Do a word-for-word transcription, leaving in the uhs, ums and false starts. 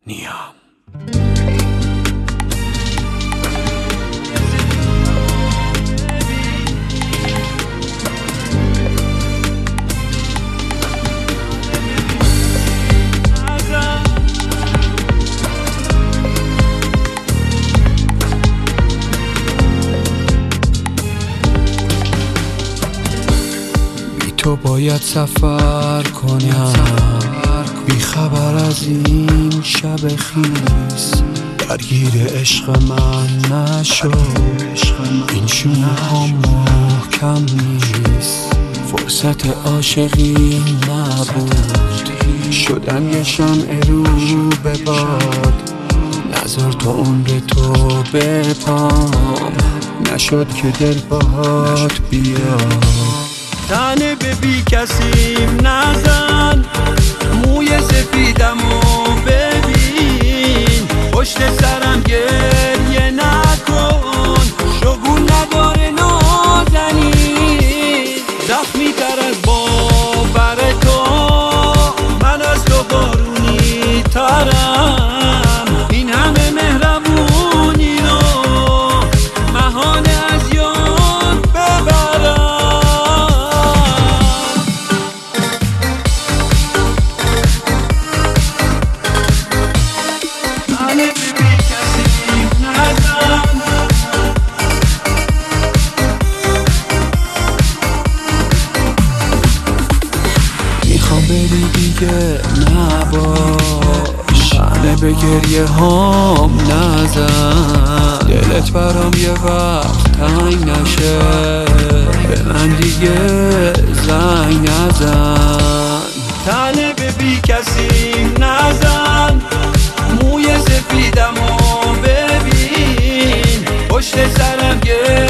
نیام. تو باید سفر کنم، بی خبر از این شب خیس، درگیر عشق من نشو، این شونه ها محکم نیست. فرصت عاشقی نبود، شدن یه شمع رو به باد، نذار تو عمر تو به پام، نشد که دل باهات بیاد. تنه به بی کسیم نزن، موی سفیدمو ببین، پشت سرم گریه نکن، شگون نداره نازنین، زخمی تر از باور تو، من از تو بارونی ترم، این همه مهربونی رو مهانه از یاد ببرم. میخوام بری دیگه نباش، تنه به گریه هام نزن، دلت برام یه وقت تنگ نشه، به من دیگه زنگ نزن. تنه به بی کسیم نزن، موی سفیدمو ببین، پشت سرم گریه